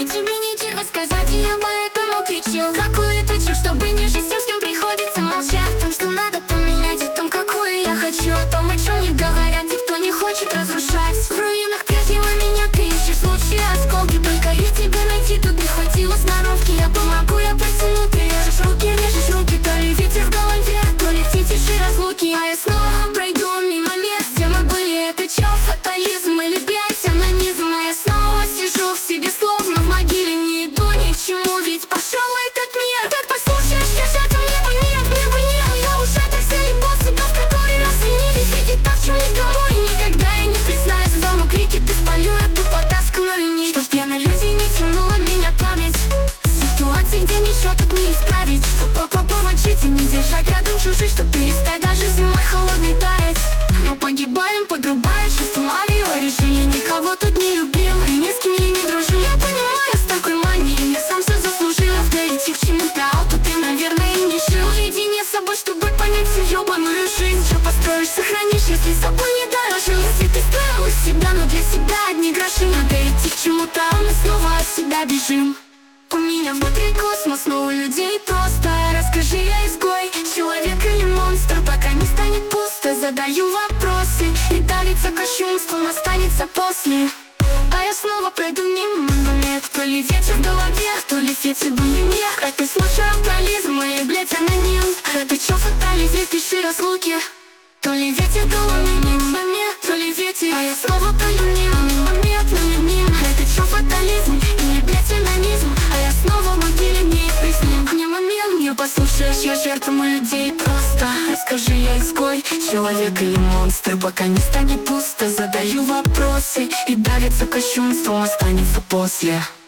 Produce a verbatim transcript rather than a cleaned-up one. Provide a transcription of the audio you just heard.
извините, рассказать я поэтому кричу. Какую-то чушь, чтобы не жить с тем, с кем приходится молчать. О том, что надо поменять, о том, какую я хочу, о том, о чем не говорят, никто не хочет разрушать. В руинах прежнего меня ты ищешь лучшие осколки. Только и тебя найти тут не хватило сноровки. Я помогу, я протяну, ты режешь руки, режешь руки. То ли ветер в голове, то ли те тиши разлуки. А я снова пройду мимо мест, где мы были. Это чё, фатализм или блядь, анонизм? А я снова сижу в себе, словно в могиле. Не иду ни к чему, ведь пошел этот мир. Так послушаешь, держать мне бы нет, мне бы нет. Я уже так заебал себя в который раз винились. Видеть так, чем никого и никогда я не признаюсь. Дома крики, ты спалю, я тупо таскаю нить. Чтоб я на людей не тянула меня память. Ситуации, где ничего тут не исправить. Папа, помочите не держать рядом чужих, чтоб перестать даже зимой холодной таять. Мы погибаем, подрубаешь чувство авиарежима. Никого тут не любил и ни с кем я не дружу. Я понимаю, с такой манией я сам все заслужил. Да идти к чему-то, а то ты, наверное, и не жил наедине с собой, чтобы понять всю ёбаную жизнь. Что построишь, сохранишь, если собой не дорожил. Если ты строил из себя, но для себя одни гроши. Надо идти к чему-то, а мы снова от себя бежим. У меня внутри космос, но у людей просто. Расскажи, я изгой, человек или монстр, пока не станет пусто. Задаю вопросы, и дарится кощунством останется после. А я снова пройду мимо момент. То ли ветер в голове, то ли ветер в мне. А ты слушай алкоголизм, или, блять, аноним. А ты чё, фатализм, пиши разлуки. То ли ветер в голове, мимо момент, то ли ветер. А я снова пройду мимо момент, но не мимо. А ты чё, фатализм, или, блять, анонизм. А я снова в могиле, мне и присним. Мне момент, не послушаешь, я жертва людей просто. Расскажи, я изгой, человек или монстр, пока не станет пусто. Задаю вопросы, и дарится кощунством останется после.